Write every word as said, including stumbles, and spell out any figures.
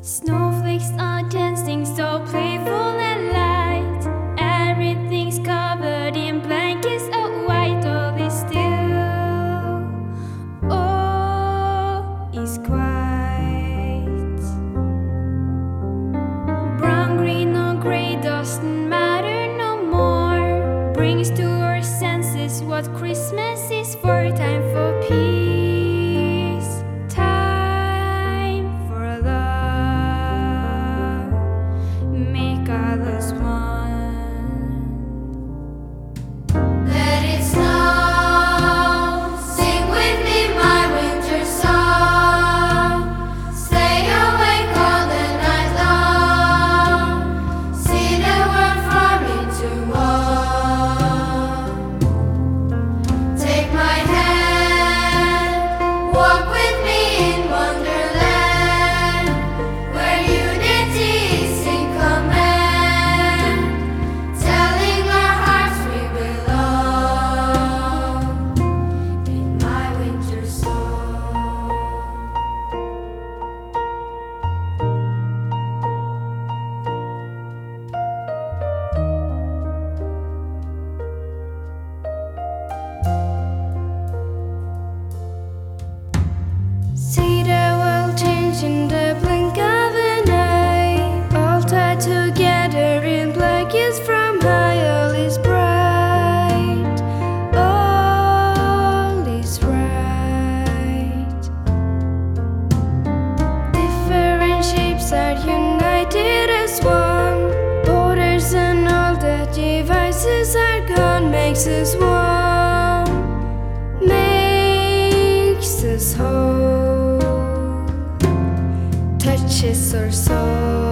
Snowflakes are dancing so playful and light. Everything's covered in blankets of white. All is still, all is quiet. Brown, green or gray doesn't matter no more. Brings to our senses what Christmas is for. Time for peace, time for love. Make others one. Let it snow, sing with me my winter song. Stay awake all the night long. See the world from into one. Take my hand, walk with me in wonderland, where unity is in command, telling our hearts we belong in my winter song. See the world change in the blink of an eye. All tied together in blankets from high. All is bright, all is right. Different shapes are united as one. Borders and all the devices are gone. Makes us warm, makes us whole, touches our soul.